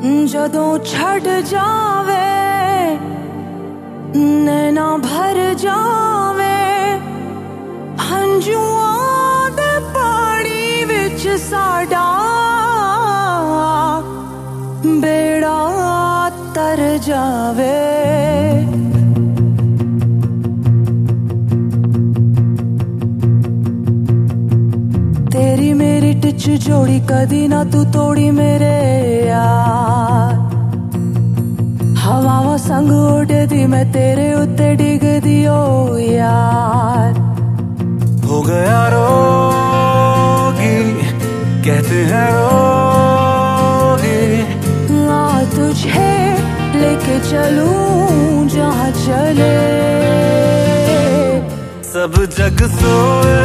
ਜਦੋਂ ਛੱਡ ਜਾਵੇ ਨੈਣਾ ਭਰ ਜਾਵੇ ਹੰਝੂਆਂ ਦੇ ਪਾਣੀ ਵਿੱਚ ਸਾਡਾ ਬੇੜਾ ਤਰ ਜਾਵੇ। तेरी मेरी टिच जोड़ी कदी ना तू तोड़ी मेरे यार। हवावां संग उड़दी मैं तेरे उत्ते डिगदी ओ यार। हो गया रोगी कहते हैं रोगी, आ तुझे लेके चलूं जहाँ चले। सब जग सोए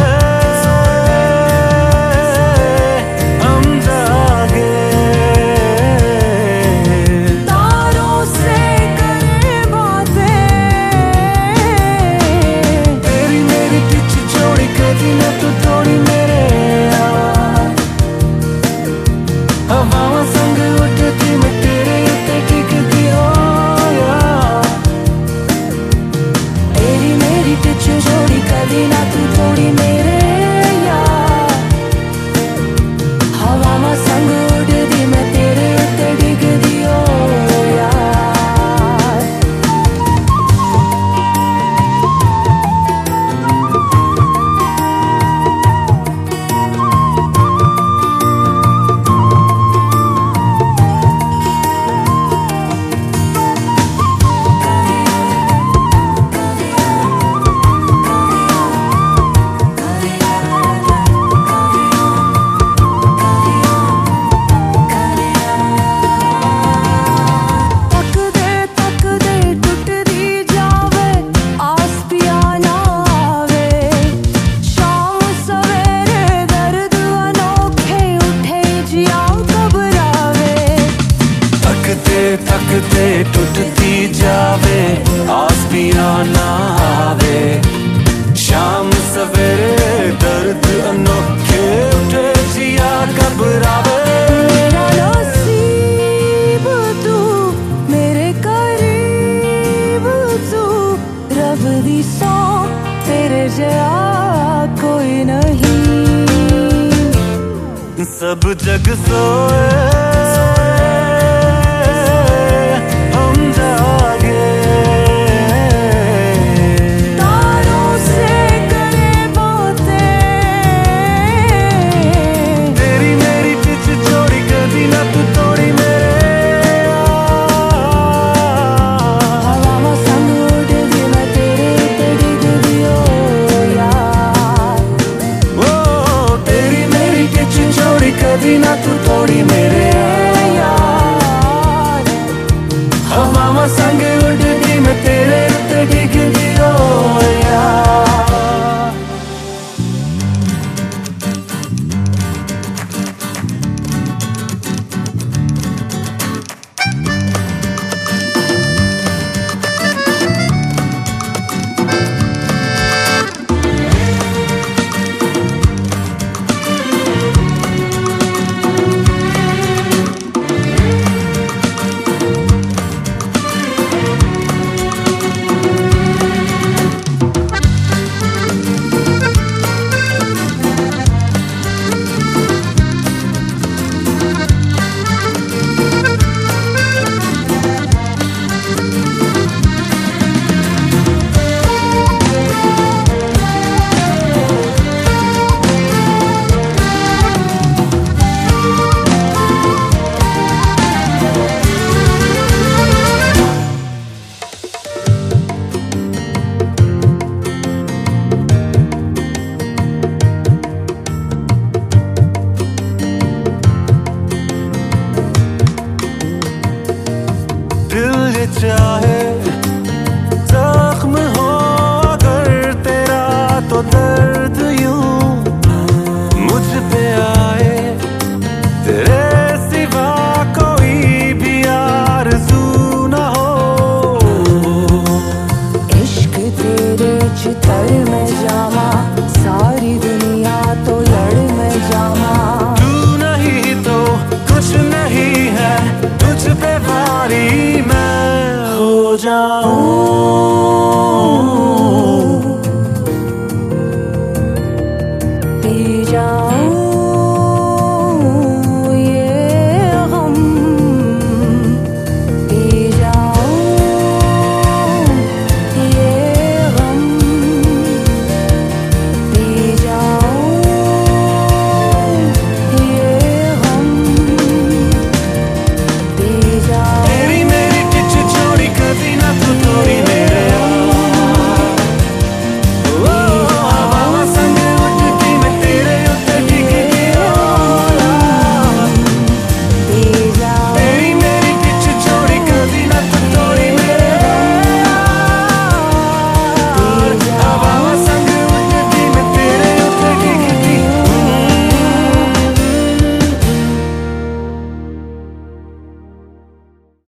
थकते टूटती जावे आस पिया ना आवे। शाम सवेरे दर्द अनोखे उठे जिया घबरावे। मेरा नसीब तू मेरे करीब तू रब दी सौ तेरे जया कोई नहीं। सब जग सोए कभी ना तू तोड़ी मेरे यार। हवावां संग उड़दी मैं तेरे उत्ते डिगदी ओ यार। चाहे